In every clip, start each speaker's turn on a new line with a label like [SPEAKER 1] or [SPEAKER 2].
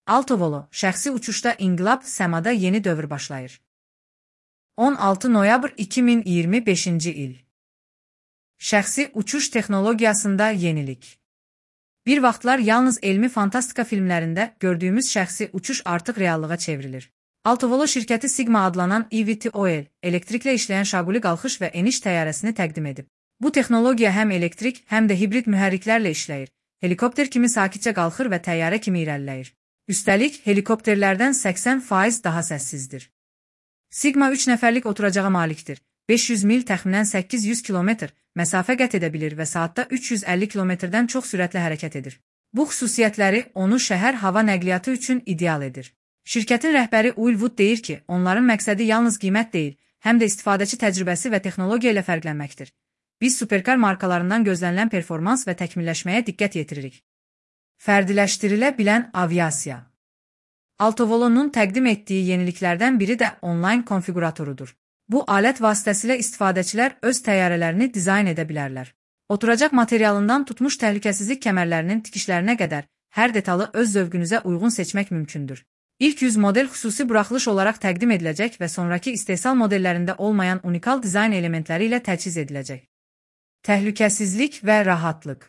[SPEAKER 1] Altovolo, şəxsi uçuşda inqilab, səmada yeni dövr başlayır. 16 noyabr 2025-ci il. Şəxsi uçuş texnologiyasında yenilik. Bir vaxtlar yalnız elmi fantastika filmlərində gördüyümüz şəxsi uçuş artıq reallığa çevrilir. Altovolo şirkəti Sigma adlanan eVTOL, elektriklə işləyən şaquli qalxış və eniş təyyarəsini təqdim edib. Bu texnologiya həm elektrik, həm də hibrid mühərriklərlə işləyir. Helikopter kimi sakitcə qalxır və təyyarə kimi irəliləyir. Üstəlik, helikopterlərdən 80% daha səssizdir. Sigma 3 nəfərlik oturacağa malikdir. 500 mil təxminən 800 km məsafə qət edə bilir və saatda 350 km-dən çox sürətlə hərəkət edir. Bu xüsusiyyətləri onu şəhər hava nəqliyyatı üçün ideal edir. Şirkətin rəhbəri Will Wood deyir ki, onların məqsədi yalnız qiymət deyil, həm də istifadəçi təcrübəsi və texnologiya ilə fərqlənməkdir. Biz superkar markalarından gözlənilən performans və təkmilləşməyə diqqət yetiririk. Fərdiləşdirilə bilən aviasiya. Altovolonun təqdim etdiyi yeniliklərdən biri də onlayn konfiquratorudur. Bu alət vasitəsilə istifadəçilər öz təyyarələrini dizayn edə bilərlər. Oturacaq materialından tutmuş təhlükəsizlik kəmərlərinin tikişlərinə qədər hər detalı öz zövqünüzə uyğun seçmək mümkündür. İlk 100 model xüsusi buraxılış olaraq təqdim ediləcək və sonraki istehsal modellərində olmayan unikal dizayn elementləri ilə təchiz ediləcək. Təhlükəsizlik və rahatlıq.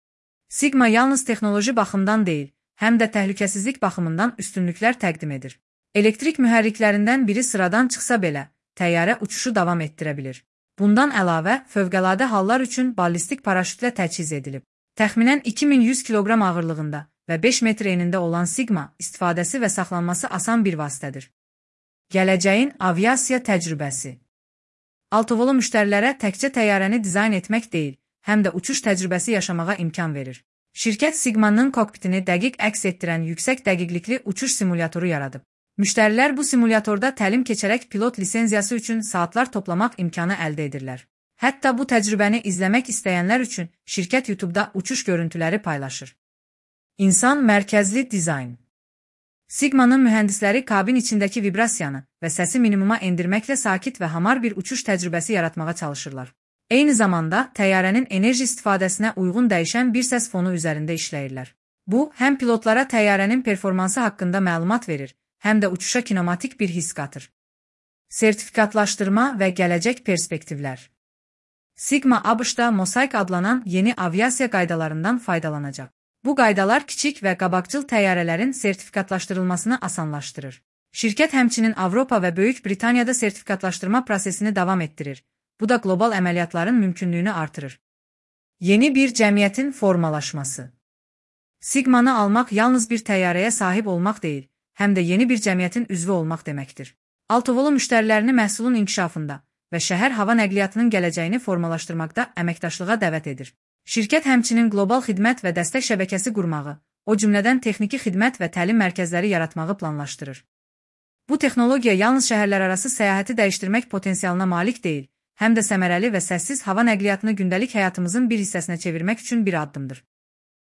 [SPEAKER 1] Sigma yalnız texnoloji baxımdan deyil, həm də təhlükəsizlik baxımından üstünlüklər təqdim edir. Elektrik mühərriklərindən biri sıradan çıxsa belə, təyyarə uçuşu davam etdirə bilir. Bundan əlavə, fövqəladə hallar üçün ballistik paraşütlə təchiz edilib. Təxminən 2100 kiloqram ağırlığında və 5 metr enində olan Sigma istifadəsi və saxlanması asan bir vasitədir. Gələcəyin aviasiya təcrübəsi. Altovolo müştərilərə təkcə təyyarəni dizayn etmək deyil, həm də uçuş təcrübəsi yaşamağa imkan verir. Şirkət Sigma'nın kokpitini dəqiq əks etdirən yüksək dəqiqlikli uçuş simulyatoru yaradıb. Müştərilər bu simulyatorda təlim keçərək pilot lisenziyası üçün saatlar toplamaq imkanı əldə edirlər. Hətta bu təcrübəni izləmək istəyənlər üçün şirkət YouTube-da uçuş görüntüləri paylaşır. İnsan mərkəzli dizayn. Sigma'nın mühəndisləri kabin içindəki vibrasiyanı və səsi minimuma endirməklə sakit və hamar bir uçuş təcrübəsi yaratmağa çalışırlar. Eyni zamanda təyyarənin enerji istifadəsinə uyğun dəyişən bir səs fonu üzərində işləyirlər. Bu, həm pilotlara təyyarənin performansı haqqında məlumat verir, həm də uçuşa kinematik bir his qatır. Sertifikatlaşdırma və gələcək perspektivlər. Sigma ABŞ-da Mosaic adlanan yeni aviasiya qaydalarından faydalanacaq. Bu qaydalar kiçik və qabaqcıl təyyarələrin sertifikatlaşdırılmasını asanlaşdırır. Şirkət həmçinin Avropa və Böyük Britaniyada sertifikatlaşdırma prosesini davam etdirir. Bu da qlobal əməliyyatların mümkünlüyünü artırır. Yeni bir cəmiyyətin formalaşması. Sigma'nı almaq yalnız bir təyyarəyə sahib olmaq deyil, həm də yeni bir cəmiyyətin üzvü olmaq deməkdir. Altovolo müştərilərini məhsulun inkişafında və şəhər hava nəqliyyatının gələcəyini formalaşdırmaqda əməkdaşlığa dəvət edir. Şirkət həmçinin qlobal xidmət və dəstək şəbəkəsi qurmağı, o cümlədən texniki xidmət və təlim mərkəzləri yaratmağı planlaşdırır. Bu texnologiya yalnız şəhərlərarası səyahəti dəyişdirmək potensialına malik deyil, həm də səmərəli və səssiz hava nəqliyyatını gündəlik həyatımızın bir hissəsinə çevirmək üçün bir addımdır.